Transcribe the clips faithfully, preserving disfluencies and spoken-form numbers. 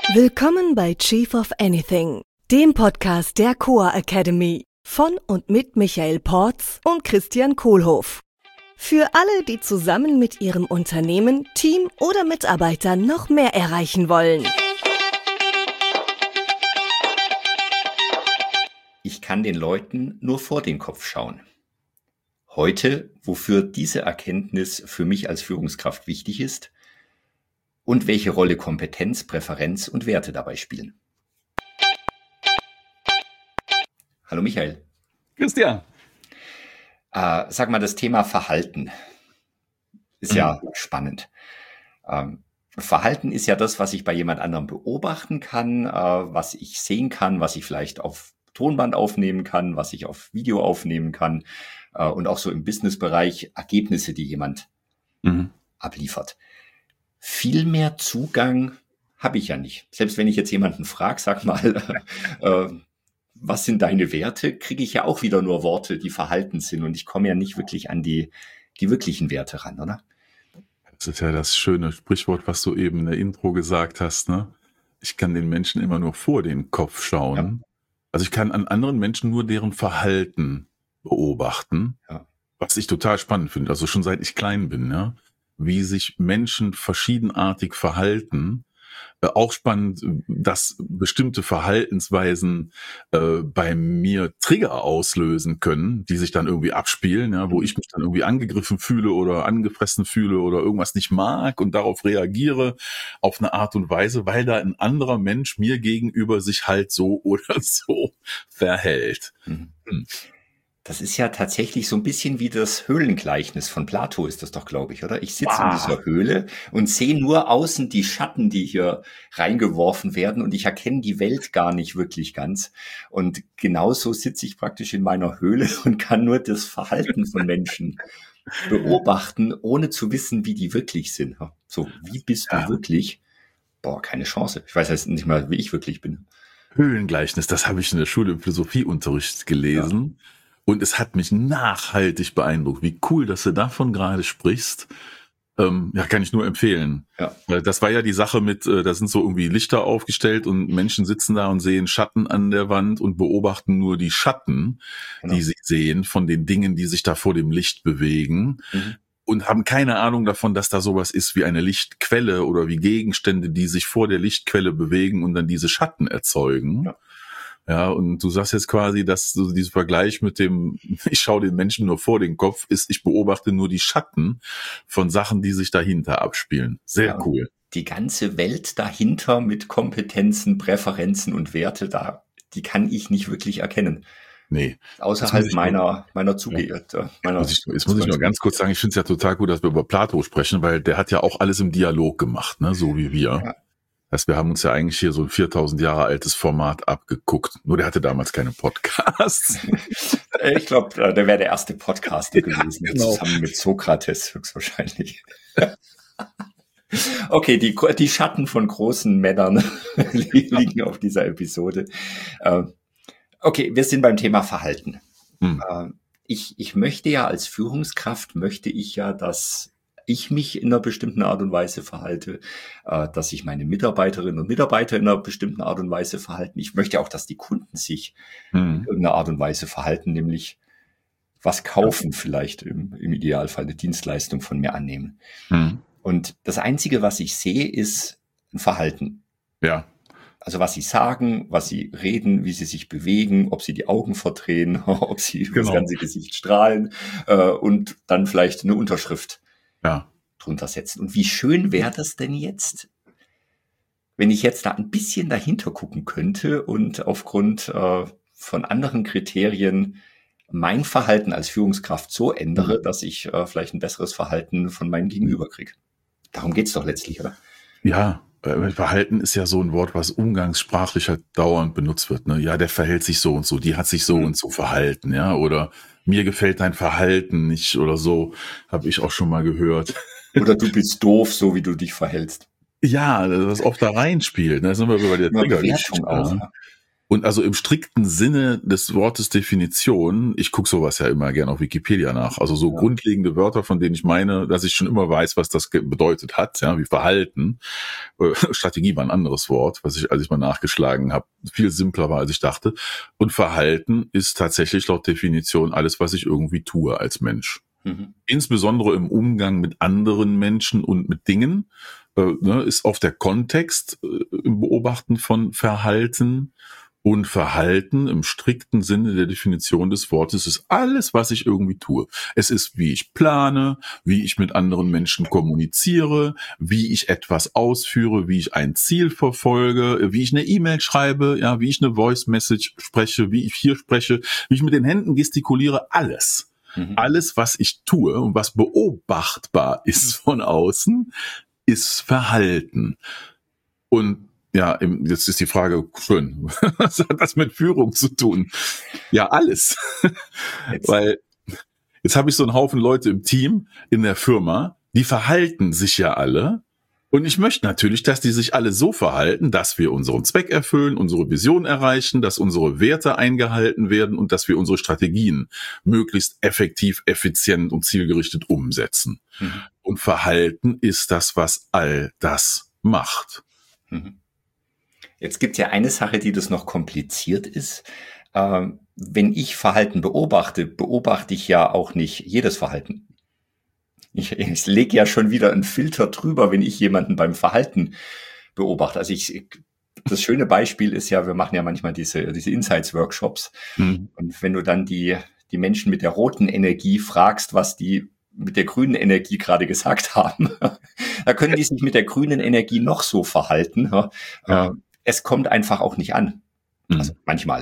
Willkommen bei Chief of Anything, dem Podcast der Coa Academy von und mit Michael Porz und Christian Kohlhoff. Für alle, die zusammen mit ihrem Unternehmen, Team oder Mitarbeitern noch mehr erreichen wollen. Ich kann den Leuten nur vor den Kopf schauen. Heute, wofür diese Erkenntnis für mich als Führungskraft wichtig ist und welche Rolle Kompetenz, Präferenz und Werte dabei spielen. Hallo Michael. Christian. Äh, sag mal, das Thema Verhalten ist ja mhm. spannend. Ähm, Verhalten ist ja das, was ich bei jemand anderem beobachten kann, äh, was ich sehen kann, was ich vielleicht auf Tonband aufnehmen kann, was ich auf Video aufnehmen kann äh, und auch so im Businessbereich Ergebnisse, die jemand mhm. abliefert. Viel mehr Zugang habe ich ja nicht. Selbst wenn ich jetzt jemanden frage, sag mal, äh, was sind deine Werte, kriege ich ja auch wieder nur Worte, die verhalten sind und ich komme ja nicht wirklich an die, die wirklichen Werte ran, oder? Das ist ja das schöne Sprichwort, was du eben in der Intro gesagt hast, ne? Ich kann den Menschen immer nur vor den Kopf schauen. Ja. Also ich kann an anderen Menschen nur deren Verhalten beobachten, ja. Was ich total spannend finde, also schon seit ich klein bin, ja, wie sich Menschen verschiedenartig verhalten. Äh, auch spannend, dass bestimmte Verhaltensweisen äh, bei mir Trigger auslösen können, die sich dann irgendwie abspielen, ja, wo ich mich dann irgendwie angegriffen fühle oder angefressen fühle oder irgendwas nicht mag und darauf reagiere auf eine Art und Weise, weil da ein anderer Mensch mir gegenüber sich halt so oder so verhält. Mhm. Hm. Das ist ja tatsächlich so ein bisschen wie das Höhlengleichnis von Plato ist das doch, glaube ich, oder? Ich sitze wow. in dieser Höhle und sehe nur außen die Schatten, die hier reingeworfen werden und ich erkenne die Welt gar nicht wirklich ganz. Und genauso sitze ich praktisch in meiner Höhle und kann nur das Verhalten von Menschen beobachten, ohne zu wissen, wie die wirklich sind. So, wie bist ja. du wirklich? Boah, keine Chance. Ich weiß jetzt nicht mal, wie ich wirklich bin. Höhlengleichnis, das habe ich in der Schule im Philosophieunterricht gelesen. Ja. Und es hat mich nachhaltig beeindruckt. Wie cool, dass du davon gerade sprichst. Ähm, ja, kann ich nur empfehlen. Ja. Das war ja die Sache mit, äh, da sind so irgendwie Lichter aufgestellt und Menschen sitzen da und sehen Schatten an der Wand und beobachten nur die Schatten, genau. die sie sehen von den Dingen, die sich da vor dem Licht bewegen. Mhm. Und haben keine Ahnung davon, dass da sowas ist wie eine Lichtquelle oder wie Gegenstände, die sich vor der Lichtquelle bewegen und dann diese Schatten erzeugen. Ja. Ja, und du sagst jetzt quasi, dass so dieser Vergleich mit dem, ich schaue den Menschen nur vor den Kopf, ist, ich beobachte nur die Schatten von Sachen, die sich dahinter abspielen. Sehr ja, cool. Die ganze Welt dahinter mit Kompetenzen, Präferenzen und Werte, da, die kann ich nicht wirklich erkennen. Nee. Außerhalb meiner, meiner Zugeirrt. Ja. Meiner muss ich, jetzt muss ich nur ganz kurz sagen, ich finde es ja total gut, dass wir über Plato sprechen, weil der hat ja auch alles im Dialog gemacht, ne, so wie wir. Ja. Das heißt, wir haben uns ja eigentlich hier so ein viertausend Jahre altes Format abgeguckt. Nur der hatte damals keine Podcasts. Ich glaube, der wäre der erste Podcaster gewesen, ja, genau. Zusammen mit Sokrates höchstwahrscheinlich. Okay, die, die Schatten von großen Männern liegen auf dieser Episode. Okay, wir sind beim Thema Verhalten. Hm. Ich, ich möchte ja als Führungskraft, möchte ich ja, dass ich mich in einer bestimmten Art und Weise verhalte, äh, dass sich meine Mitarbeiterinnen und Mitarbeiter in einer bestimmten Art und Weise verhalten. Ich möchte auch, dass die Kunden sich hm. in irgendeiner Art und Weise verhalten, nämlich was kaufen, ja. vielleicht im, im Idealfall eine Dienstleistung von mir annehmen. Hm. Und das Einzige, was ich sehe, ist ein Verhalten. Ja. Also was sie sagen, was sie reden, wie sie sich bewegen, ob sie die Augen verdrehen, ob sie genau. das ganze Gesicht strahlen äh, und dann vielleicht eine Unterschrift ja. drunter setzen. Und wie schön wäre das denn jetzt, wenn ich jetzt da ein bisschen dahinter gucken könnte und aufgrund äh, von anderen Kriterien mein Verhalten als Führungskraft so ändere, mhm. dass ich äh, vielleicht ein besseres Verhalten von meinem Gegenüber kriege. Darum geht's doch letztlich, oder? Ja, äh, Verhalten ist ja so ein Wort, was umgangssprachlich halt dauernd benutzt wird. Ne? Ja, der verhält sich so und so, die hat sich so mhm. und so verhalten, ja, oder mir gefällt dein Verhalten nicht oder so, habe ich auch schon mal gehört. Oder du bist doof, so wie du dich verhältst. Ja, das oft da reinspielt. Da sind wir über die Triggergeschichte. Und also im strikten Sinne des Wortes Definition, ich gucke sowas ja immer gerne auf Wikipedia nach, also so ja. grundlegende Wörter, von denen ich meine, dass ich schon immer weiß, was das bedeutet hat, ja, wie Verhalten. Strategie war ein anderes Wort, was ich, als ich mal nachgeschlagen habe, viel simpler war, als ich dachte. Und Verhalten ist tatsächlich laut Definition alles, was ich irgendwie tue als Mensch. Mhm. Insbesondere im Umgang mit anderen Menschen und mit Dingen, äh, ne, ist oft der Kontext äh, im Beobachten von Verhalten. Und Verhalten im strikten Sinne der Definition des Wortes ist alles, was ich irgendwie tue. Es ist, wie ich plane, wie ich mit anderen Menschen kommuniziere, wie ich etwas ausführe, wie ich ein Ziel verfolge, wie ich eine E-Mail schreibe, ja, wie ich eine Voice-Message spreche, wie ich hier spreche, wie ich mit den Händen gestikuliere, alles. Mhm. Alles, was ich tue und was beobachtbar ist von außen, ist Verhalten. Und ja, jetzt ist die Frage, schön, was hat das mit Führung zu tun? Ja, alles. Jetzt. Weil jetzt habe ich so einen Haufen Leute im Team, in der Firma, die verhalten sich ja alle. Und ich möchte natürlich, dass die sich alle so verhalten, dass wir unseren Zweck erfüllen, unsere Vision erreichen, dass unsere Werte eingehalten werden und dass wir unsere Strategien möglichst effektiv, effizient und zielgerichtet umsetzen. Mhm. Und Verhalten ist das, was all das macht. Mhm. Jetzt gibt es ja eine Sache, die das noch kompliziert ist. Ähm, wenn ich Verhalten beobachte, beobachte ich ja auch nicht jedes Verhalten. Ich, ich lege ja schon wieder einen Filter drüber, wenn ich jemanden beim Verhalten beobachte. Also ich, das schöne Beispiel ist ja, wir machen ja manchmal diese, diese Insights-Workshops. Mhm. Und wenn du dann die, die Menschen mit der roten Energie fragst, was die mit der grünen Energie gerade gesagt haben, da können die sich mit der grünen Energie noch so verhalten. Ja. Es kommt einfach auch nicht an. Also manchmal.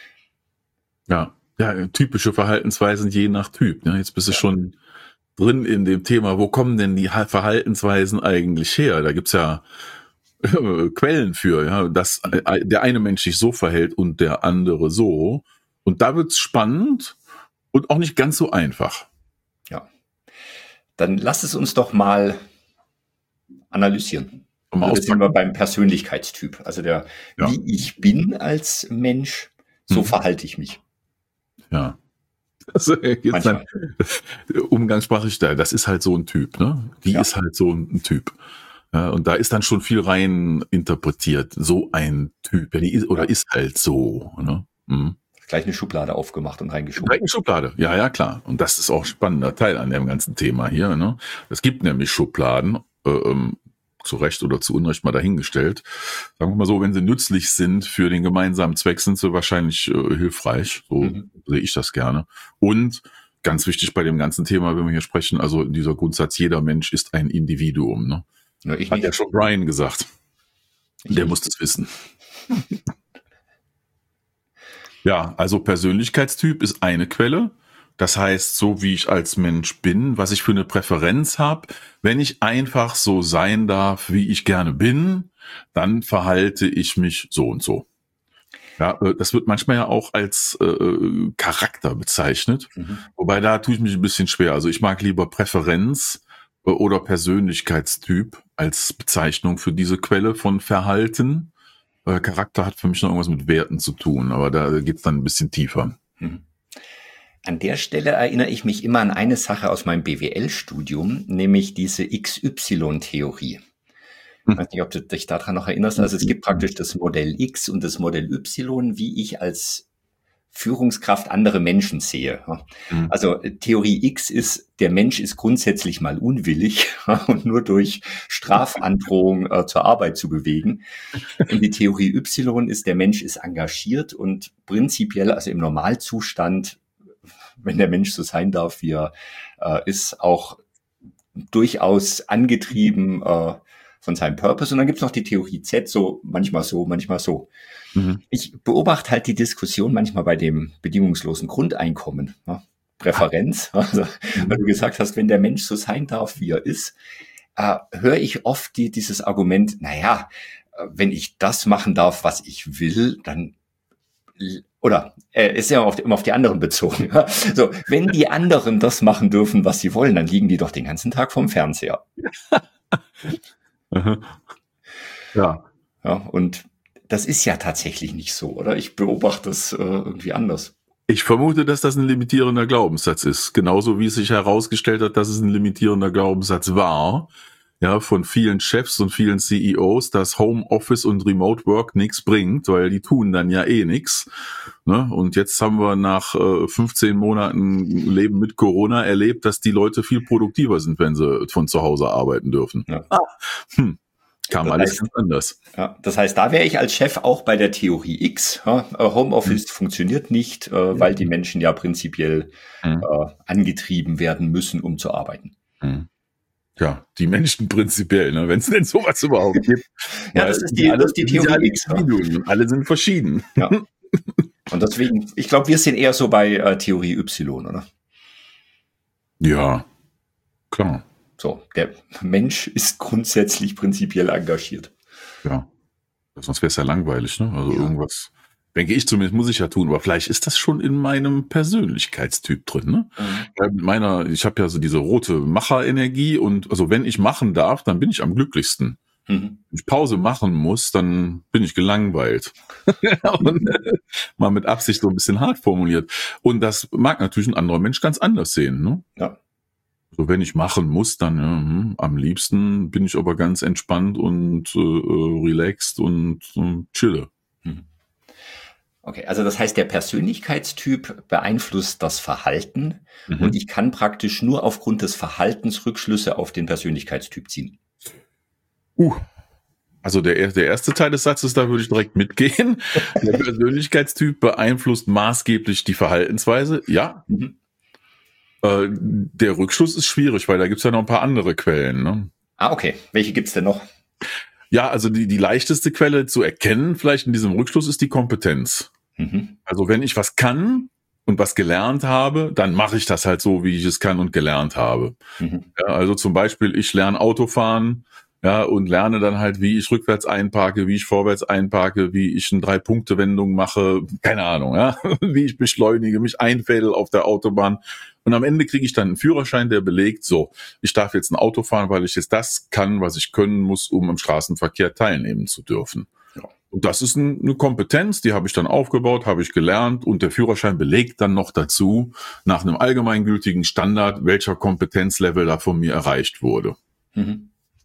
Ja, ja, typische Verhaltensweisen je nach Typ. Ne? Jetzt bist du ja. schon drin in dem Thema, wo kommen denn die Verhaltensweisen eigentlich her? Da gibt's ja äh, Quellen für, ja, dass äh, der eine Mensch sich so verhält und der andere so. Und da wird's spannend und auch nicht ganz so einfach. Ja. Dann lass es uns doch mal analysieren. Also das sind wir beim Persönlichkeitstyp. Also der, ja. wie ich bin als Mensch, so hm. verhalte ich mich. Ja. Also jetzt dann, umgangssprachlich, das ist halt so ein Typ, ne? Die ja. ist halt so ein Typ. Ja, und da ist dann schon viel rein interpretiert. So ein Typ, ja, die ist, oder ja. ist halt so, ne? Mhm. Gleich eine Schublade aufgemacht und reingeschoben. Gleich eine Schublade, ja, ja, klar. Und das ist auch ein spannender Teil an dem ganzen Thema hier, ne? Es gibt nämlich Schubladen, ähm, zu Recht oder zu Unrecht mal dahingestellt. Sagen wir mal so, wenn sie nützlich sind für den gemeinsamen Zweck, sind sie wahrscheinlich äh, hilfreich. So mhm. sehe ich das gerne. Und ganz wichtig bei dem ganzen Thema, wenn wir hier sprechen, also dieser Grundsatz, jeder Mensch ist ein Individuum. Ne? Ja, ich Hat nicht. ja schon Brian gesagt. Ich Der nicht. muss das wissen. Ja, also Persönlichkeitstyp ist eine Quelle. Das heißt, so wie ich als Mensch bin, was ich für eine Präferenz habe, wenn ich einfach so sein darf, wie ich gerne bin, dann verhalte ich mich so und so. Ja, das wird manchmal ja auch als äh, Charakter bezeichnet, mhm. wobei da tue ich mich ein bisschen schwer. Also ich mag lieber Präferenz äh, oder Persönlichkeitstyp als Bezeichnung für diese Quelle von Verhalten. Äh, Charakter hat für mich noch irgendwas mit Werten zu tun, aber da geht's dann ein bisschen tiefer. Mhm. An der Stelle erinnere ich mich immer an eine Sache aus meinem B W L-Studium, nämlich diese X Y-Theorie. Ich weiß nicht, ob du dich daran noch erinnerst. Also es gibt praktisch das Modell X und das Modell Y, wie ich als Führungskraft andere Menschen sehe. Also Theorie X ist, der Mensch ist grundsätzlich mal unwillig und nur durch Strafandrohung äh, zur Arbeit zu bewegen. Und die Theorie Y ist, der Mensch ist engagiert und prinzipiell, also im Normalzustand, wenn der Mensch so sein darf, wie er äh, ist, auch durchaus angetrieben äh, von seinem Purpose. Und dann gibt's noch die Theorie Z, so manchmal so, manchmal so. Mhm. Ich beobachte halt die Diskussion manchmal bei dem bedingungslosen Grundeinkommen. Ja, Präferenz, also, weil du gesagt hast, wenn der Mensch so sein darf, wie er ist, äh, höre ich oft die, dieses Argument, naja, wenn ich das machen darf, was ich will, dann oder äh, ist ja auf, immer auf die anderen bezogen. Ja? So, wenn die anderen das machen dürfen, was sie wollen, dann liegen die doch den ganzen Tag vorm Fernseher. ja. Ja, und das ist ja tatsächlich nicht so, oder? Ich beobachte das äh, irgendwie anders. Ich vermute, dass das ein limitierender Glaubenssatz ist. Genauso wie es sich herausgestellt hat, dass es ein limitierender Glaubenssatz war. Ja, von vielen Chefs und vielen C E Os, dass Homeoffice und Remote Work nichts bringt, weil die tun dann ja eh nichts. Ne? Und jetzt haben wir nach äh, fünfzehn Monaten Leben mit Corona erlebt, dass die Leute viel produktiver sind, wenn sie von zu Hause arbeiten dürfen. Ja. Ah, hm. Kam Das alles heißt, ganz anders. Ja, das heißt, da wäre ich als Chef auch bei der Theorie X. Ja, Homeoffice hm. funktioniert nicht, äh, weil die Menschen ja prinzipiell hm. äh, angetrieben werden müssen, um zu arbeiten. Hm. Ja, die Menschen prinzipiell, ne, wenn es denn sowas überhaupt gibt. Ja, das ist die, das ist die Theorie X. Ja. Alle sind verschieden. Ja. Und deswegen, ich glaube, wir sind eher so bei äh, Theorie Y, oder? Ja, klar. So, der Mensch ist grundsätzlich prinzipiell engagiert. Ja, sonst wäre es ja langweilig, ne? Also ja. irgendwas, denke ich zumindest, muss ich ja tun. Aber vielleicht ist das schon in meinem Persönlichkeitstyp drin, ne? Mhm. Ja, mit meiner, ich habe ja so diese rote Macherenergie und also wenn ich machen darf, dann bin ich am glücklichsten. Mhm. Wenn ich Pause machen muss, dann bin ich gelangweilt. Und, äh, mal mit Absicht so ein bisschen hart formuliert. Und das mag natürlich ein anderer Mensch ganz anders sehen, ne? Ja. So, wenn ich machen muss, dann ja, hm, am liebsten bin ich aber ganz entspannt und äh, relaxed und äh, chille. Okay, also das heißt, der Persönlichkeitstyp beeinflusst das Verhalten mhm. und ich kann praktisch nur aufgrund des Verhaltens Rückschlüsse auf den Persönlichkeitstyp ziehen. Uh, also der, der erste Teil des Satzes, da würde ich direkt mitgehen. Der Persönlichkeitstyp beeinflusst maßgeblich die Verhaltensweise, ja. Mhm. Der Rückschluss ist schwierig, weil da gibt's ja noch ein paar andere Quellen. Ne? Ah, okay. Welche gibt's denn noch? Ja, also die, die leichteste Quelle zu erkennen vielleicht in diesem Rückschluss ist die Kompetenz. Mhm. Also wenn ich was kann und was gelernt habe, dann mache ich das halt so, wie ich es kann und gelernt habe. Mhm. Ja, also zum Beispiel, ich lerne Autofahren, ja, und lerne dann halt, wie ich rückwärts einparke, wie ich vorwärts einparke, wie ich eine Drei-Punkte-Wendung mache, keine Ahnung, ja, wie ich beschleunige, mich einfädel auf der Autobahn. Und am Ende kriege ich dann einen Führerschein, der belegt, so, ich darf jetzt ein Auto fahren, weil ich jetzt das kann, was ich können muss, um am Straßenverkehr teilnehmen zu dürfen. Ja. Und das ist eine Kompetenz, die habe ich dann aufgebaut, habe ich gelernt und der Führerschein belegt dann noch dazu, nach einem allgemeingültigen Standard, welcher Kompetenzlevel da von mir erreicht wurde. Mhm.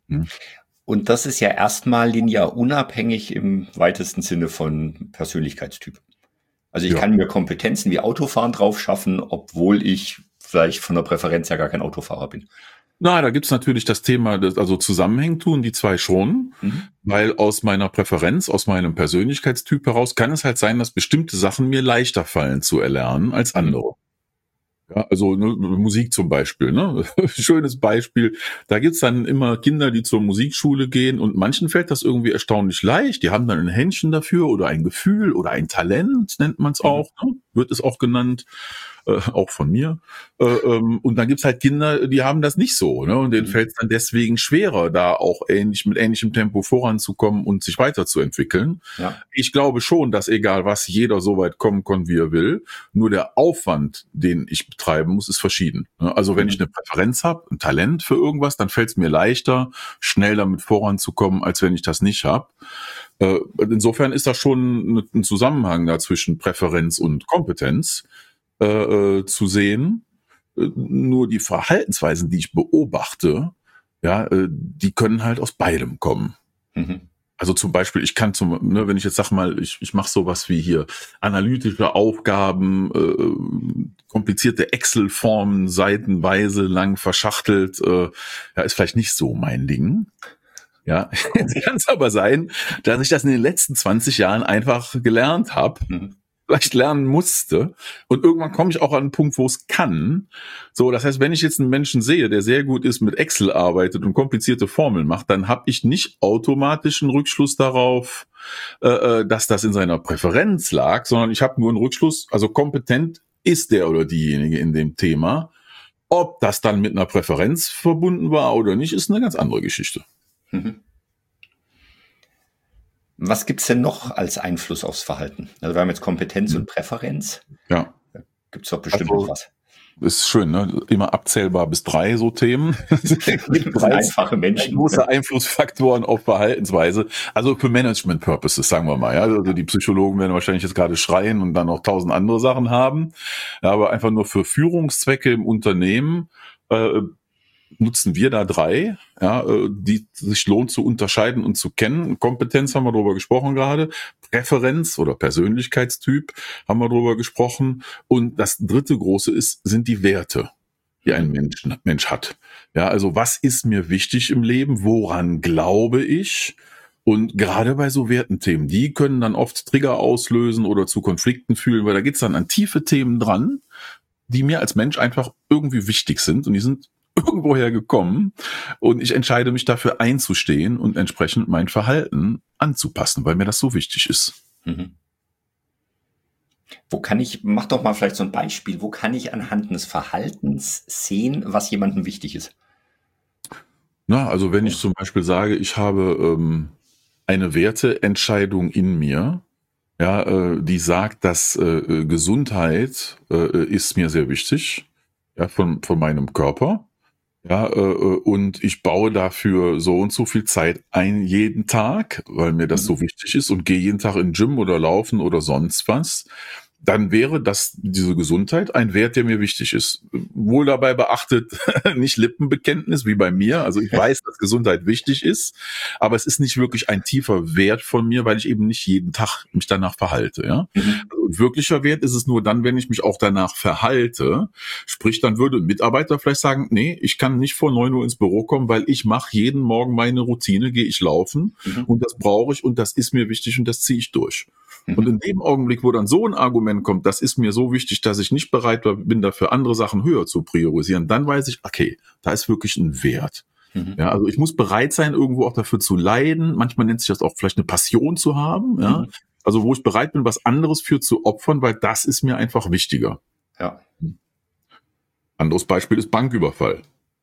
Und das ist ja erstmal linear unabhängig im weitesten Sinne von Persönlichkeitstyp. Also ich ja. kann mir Kompetenzen wie Autofahren drauf schaffen, obwohl ich vielleicht von der Präferenz ja gar kein Autofahrer bin. Na, da gibt's natürlich das Thema, das also zusammenhängen tun die zwei schon, mhm. weil aus meiner Präferenz, aus meinem Persönlichkeitstyp heraus kann es halt sein, dass bestimmte Sachen mir leichter fallen zu erlernen als andere. Mhm. Ja, also ne, Musik zum Beispiel, ne? Schönes Beispiel. Da gibt's dann immer Kinder, die zur Musikschule gehen und manchen fällt das irgendwie erstaunlich leicht. Die haben dann ein Händchen dafür oder ein Gefühl oder ein Talent, nennt man es auch, ne? Wird es auch genannt, äh, auch von mir. Äh, ähm, und dann gibt's halt Kinder, die haben das nicht so, ne? Und denen mhm. fällt es dann deswegen schwerer, da auch ähnlich mit ähnlichem Tempo voranzukommen und sich weiterzuentwickeln. Ja. Ich glaube schon, dass egal was, jeder so weit kommen kann, wie er will. Nur der Aufwand, den ich betreiben muss, ist verschieden. Also wenn ich eine Präferenz habe, ein Talent für irgendwas, dann fällt es mir leichter, schnell damit voranzukommen, als wenn ich das nicht habe. Insofern ist da schon ein Zusammenhang da zwischen Präferenz und Kompetenz äh, zu sehen. Nur die Verhaltensweisen, die ich beobachte, ja, die können halt aus beidem kommen. Mhm. Also zum Beispiel, ich kann zum, ne, wenn ich jetzt sag mal, ich, ich mache sowas wie hier analytische Aufgaben, äh, komplizierte Excel-Formen, seitenweise lang verschachtelt, äh, ja, ist vielleicht nicht so mein Ding. Ja, jetzt kann es aber sein, dass ich das in den letzten zwanzig Jahren einfach gelernt habe, mhm. vielleicht lernen musste und irgendwann komme ich auch an einen Punkt, wo es kann. So, das heißt, wenn ich jetzt einen Menschen sehe, der sehr gut ist, mit Excel arbeitet und komplizierte Formeln macht, dann habe ich nicht automatisch einen Rückschluss darauf, äh, dass das in seiner Präferenz lag, sondern ich habe nur einen Rückschluss, also kompetent ist der oder diejenige in dem Thema. Ob das dann mit einer Präferenz verbunden war oder nicht, ist eine ganz andere Geschichte. Mhm. Was gibt's denn noch als Einfluss aufs Verhalten? Also wir haben jetzt Kompetenz mhm. und Präferenz. Ja. Gibt's doch bestimmt also, noch was. ist schön, ne? Immer abzählbar bis drei so Themen. Einfache Menschen. Große Einflussfaktoren auf Verhaltensweise. Also für Management-Purposes, sagen wir mal. Ja? Also die Psychologen werden wahrscheinlich jetzt gerade schreien und dann noch tausend andere Sachen haben. Ja, aber einfach nur für Führungszwecke im Unternehmen äh, nutzen wir da drei, ja, die sich lohnt zu unterscheiden und zu kennen. Kompetenz haben wir drüber gesprochen gerade. Präferenz oder Persönlichkeitstyp haben wir drüber gesprochen. Und das dritte große ist, sind die Werte, die ein Mensch, Mensch hat. Ja, also was ist mir wichtig im Leben? Woran glaube ich? Und gerade bei so Wertenthemen, die können dann oft Trigger auslösen oder zu Konflikten führen, weil da geht's dann an tiefe Themen dran, die mir als Mensch einfach irgendwie wichtig sind und die sind irgendwoher gekommen und ich entscheide mich dafür einzustehen und entsprechend mein Verhalten anzupassen, weil mir das so wichtig ist. Mhm. Wo kann ich, mach doch mal vielleicht so ein Beispiel, wo kann ich anhand des Verhaltens sehen, was jemandem wichtig ist? Na, also wenn ich zum Beispiel sage, ich habe ähm, eine Werteentscheidung in mir, ja, äh, die sagt, dass äh, Gesundheit äh, ist mir sehr wichtig, ja, von, von meinem Körper. Ja, äh, und ich baue dafür so und so viel Zeit ein jeden Tag, weil mir das so wichtig ist und gehe jeden Tag in den Gym oder laufen oder sonst was. Dann wäre das, diese Gesundheit, ein Wert, der mir wichtig ist. Wohl dabei beachtet, nicht Lippenbekenntnis wie bei mir. Also ich weiß, dass Gesundheit wichtig ist, aber es ist nicht wirklich ein tiefer Wert von mir, weil ich eben nicht jeden Tag mich danach verhalte. Ja? Mhm. Also ein wirklicher Wert ist es nur dann, wenn ich mich auch danach verhalte. Sprich, dann würde ein Mitarbeiter vielleicht sagen, nee, ich kann nicht vor neun Uhr ins Büro kommen, weil ich mache jeden Morgen meine Routine, gehe ich laufen mhm. und das brauche ich und das ist mir wichtig und das ziehe ich durch. Und in dem Augenblick, wo dann so ein Argument kommt, das ist mir so wichtig, dass ich nicht bereit bin, dafür andere Sachen höher zu priorisieren, dann weiß ich, okay, da ist wirklich ein Wert. Mhm. Ja, also ich muss bereit sein, irgendwo auch dafür zu leiden. Manchmal nennt sich das auch vielleicht eine Passion zu haben. Ja, mhm. Also wo ich bereit bin, was anderes für zu opfern, weil das ist mir einfach wichtiger. Ja. Anderes Beispiel ist Banküberfall.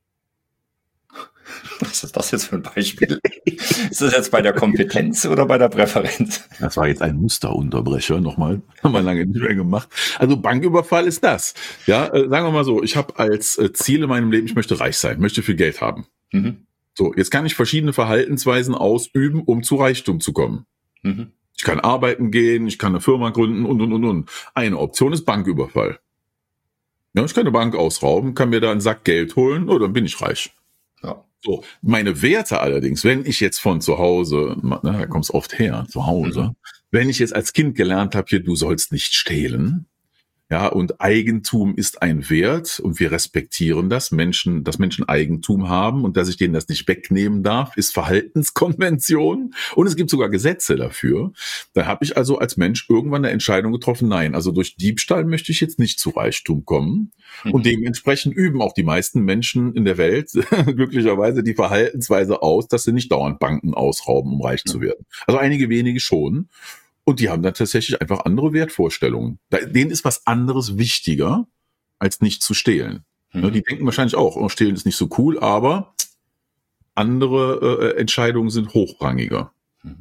Was ist das jetzt für ein Beispiel? Ist das jetzt bei der Kompetenz oder bei der Präferenz? Das war jetzt ein Musterunterbrecher, nochmal, haben wir lange nicht mehr gemacht. Also Banküberfall ist das. Ja, äh, sagen wir mal so, ich habe als äh, Ziel in meinem Leben, ich möchte reich sein, möchte viel Geld haben. Mhm. So, jetzt kann ich verschiedene Verhaltensweisen ausüben, um zu Reichtum zu kommen. Mhm. Ich kann arbeiten gehen, ich kann eine Firma gründen und, und, und, und. Eine Option ist Banküberfall. Ja, ich kann eine Bank ausrauben, kann mir da einen Sack Geld holen, oder dann bin ich reich. Ja. So, meine Werte allerdings, wenn ich jetzt von zu Hause, na, da kommst oft her, zu Hause, mhm. wenn ich jetzt als Kind gelernt habe, hier, du sollst nicht stehlen, ja, und Eigentum ist ein Wert und wir respektieren das, Menschen, dass Menschen Eigentum haben und dass ich denen das nicht wegnehmen darf, ist Verhaltenskonvention und es gibt sogar Gesetze dafür. Da habe ich also als Mensch irgendwann eine Entscheidung getroffen, nein, also durch Diebstahl möchte ich jetzt nicht zu Reichtum kommen mhm. und dementsprechend üben auch die meisten Menschen in der Welt glücklicherweise die Verhaltensweise aus, dass sie nicht dauernd Banken ausrauben, um reich mhm. zu werden. Also einige wenige schon. Und die haben dann tatsächlich einfach andere Wertvorstellungen. Denen ist was anderes wichtiger, als nicht zu stehlen. Mhm. Die denken wahrscheinlich auch, oh, stehlen ist nicht so cool, aber andere äh, Entscheidungen sind hochrangiger.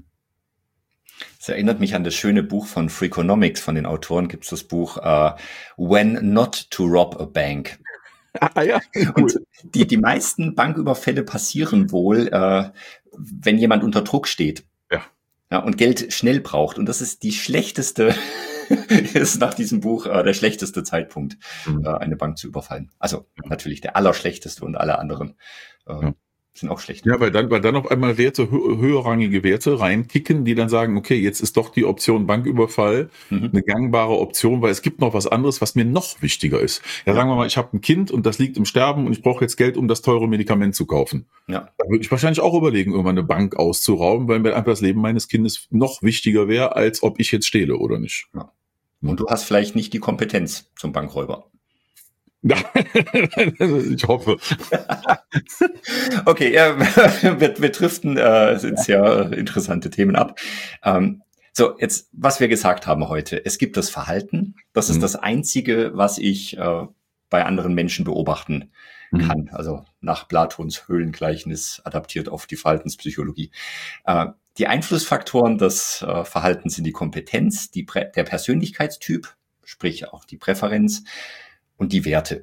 Das erinnert mich an das schöne Buch von Freakonomics, von den Autoren gibt es das Buch uh, When Not to Rob a Bank. Ah, ja, cool. Und die, die meisten Banküberfälle passieren wohl, äh, wenn jemand unter Druck steht. Ja, und Geld schnell braucht. Und das ist die schlechteste, ist nach diesem Buch äh, der schlechteste Zeitpunkt, mhm. äh, eine Bank zu überfallen. Also ja. natürlich der allerschlechteste und alle anderen äh, ja. sind auch schlecht. Ja, weil dann, weil dann auf einmal Werte, hö- höherrangige Werte reinkicken, die dann sagen, okay, jetzt ist doch die Option Banküberfall mhm. eine gangbare Option, weil es gibt noch was anderes, was mir noch wichtiger ist. Ja, ja. sagen wir mal, ich habe ein Kind und das liegt im Sterben und ich brauche jetzt Geld, um das teure Medikament zu kaufen. Ja. Da würde ich wahrscheinlich auch überlegen, irgendwann eine Bank auszurauben, weil mir einfach das Leben meines Kindes noch wichtiger wäre, als ob ich jetzt stehle oder nicht. Ja. Und du hast vielleicht nicht die Kompetenz zum Bankräuber. Ich hoffe. Okay, ja, wir, wir driften äh, sind sehr interessante Themen ab. Ähm, so, jetzt, was wir gesagt haben heute. Es gibt das Verhalten. Das ist mhm. das Einzige, was ich äh, bei anderen Menschen beobachten kann. Mhm. Also nach Platons Höhlengleichnis adaptiert auf die Verhaltenspsychologie. Äh, die Einflussfaktoren des äh, Verhaltens sind die Kompetenz, die Prä- der Persönlichkeitstyp, sprich auch die Präferenz, und die Werte.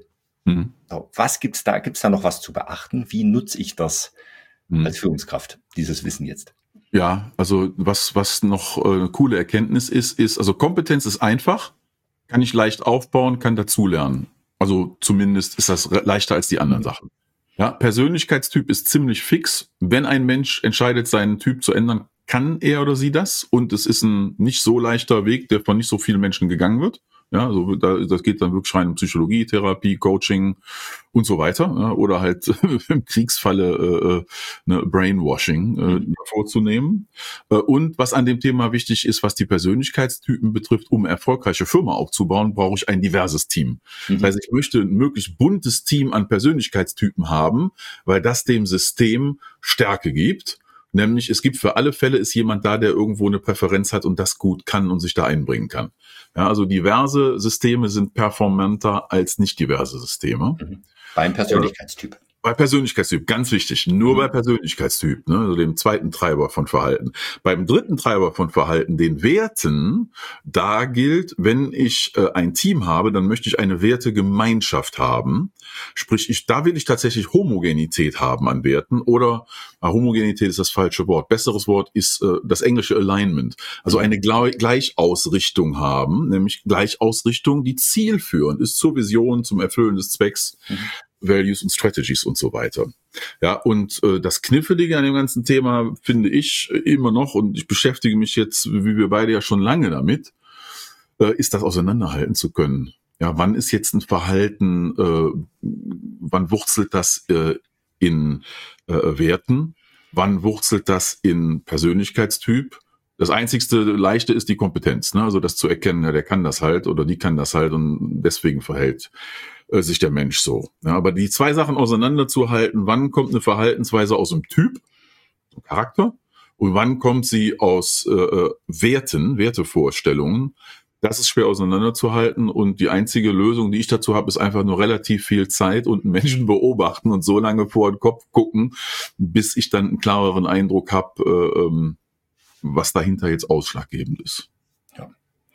Mhm. So, was gibt's da? Gibt's da noch was zu beachten? Wie nutze ich das mhm. als Führungskraft, dieses Wissen jetzt? Ja, also was, was noch äh, eine coole Erkenntnis ist, ist, also Kompetenz ist einfach, kann ich leicht aufbauen, kann dazulernen. Also zumindest ist das leichter als die anderen Sachen. Ja, Persönlichkeitstyp ist ziemlich fix. Wenn ein Mensch entscheidet, seinen Typ zu ändern, kann er oder sie das. Und es ist ein nicht so leichter Weg, der von nicht so vielen Menschen gegangen wird. Ja, also da, das geht dann wirklich rein um Psychologie, Therapie, Coaching und so weiter. Ja, oder halt im Kriegsfalle äh, ne, Brainwashing äh, vorzunehmen. Äh, und was an dem Thema wichtig ist, was die Persönlichkeitstypen betrifft, um erfolgreiche Firma aufzubauen, brauche ich ein diverses Team. Mhm. Das heißt, ich möchte ein möglichst buntes Team an Persönlichkeitstypen haben, weil das dem System Stärke gibt. Nämlich, es gibt für alle Fälle ist jemand da, der irgendwo eine Präferenz hat und das gut kann und sich da einbringen kann. Ja, also diverse Systeme sind performanter als nicht diverse Systeme. Mhm. Beim Persönlichkeitstyp. Bei Persönlichkeitstyp, ganz wichtig, nur mhm. bei Persönlichkeitstyp, ne, also dem zweiten Treiber von Verhalten. Beim dritten Treiber von Verhalten, den Werten, da gilt, wenn ich äh, ein Team habe, dann möchte ich eine Wertegemeinschaft haben. Sprich, ich, da will ich tatsächlich Homogenität haben an Werten oder äh, Homogenität ist das falsche Wort. Besseres Wort ist äh, das englische Alignment. Also eine Gle- Gleichausrichtung haben, nämlich Gleichausrichtung, die zielführend ist zur Vision, zum Erfüllen des Zwecks. Mhm. Values und Strategies und so weiter. Ja, und äh, das Knifflige an dem ganzen Thema finde ich immer noch, und ich beschäftige mich jetzt, wie wir beide ja schon lange damit, äh, ist das auseinanderhalten zu können. Ja, wann ist jetzt ein Verhalten, äh, wann wurzelt das äh, in äh, Werten, wann wurzelt das in Persönlichkeitstyp? Das einzigste Leichte ist die Kompetenz, ne? Also das zu erkennen, ja, der kann das halt oder die kann das halt und deswegen verhält äh, sich der Mensch so. Ja, aber die zwei Sachen auseinanderzuhalten, wann kommt eine Verhaltensweise aus dem Typ, Charakter, und wann kommt sie aus äh, Werten, Wertevorstellungen, das ist schwer auseinanderzuhalten und die einzige Lösung, die ich dazu habe, ist einfach nur relativ viel Zeit und einen Menschen beobachten und so lange vor den Kopf gucken, bis ich dann einen klareren Eindruck habe, äh, ähm, was dahinter jetzt ausschlaggebend ist. Ja.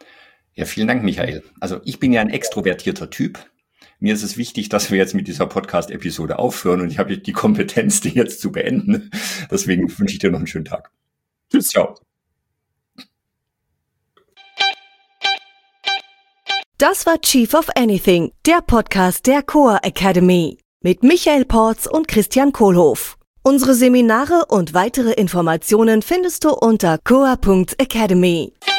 Ja, vielen Dank, Michael. Also ich bin ja ein extrovertierter Typ. Mir ist es wichtig, dass wir jetzt mit dieser Podcast-Episode aufhören und ich habe die Kompetenz, die jetzt zu beenden. Deswegen wünsche ich dir noch einen schönen Tag. Tschüss. Ciao. Das war Chief of Anything, der Podcast der Coa Academy mit Michael Porz und Christian Kohlhoff. Unsere Seminare und weitere Informationen findest du unter coa punkt academy.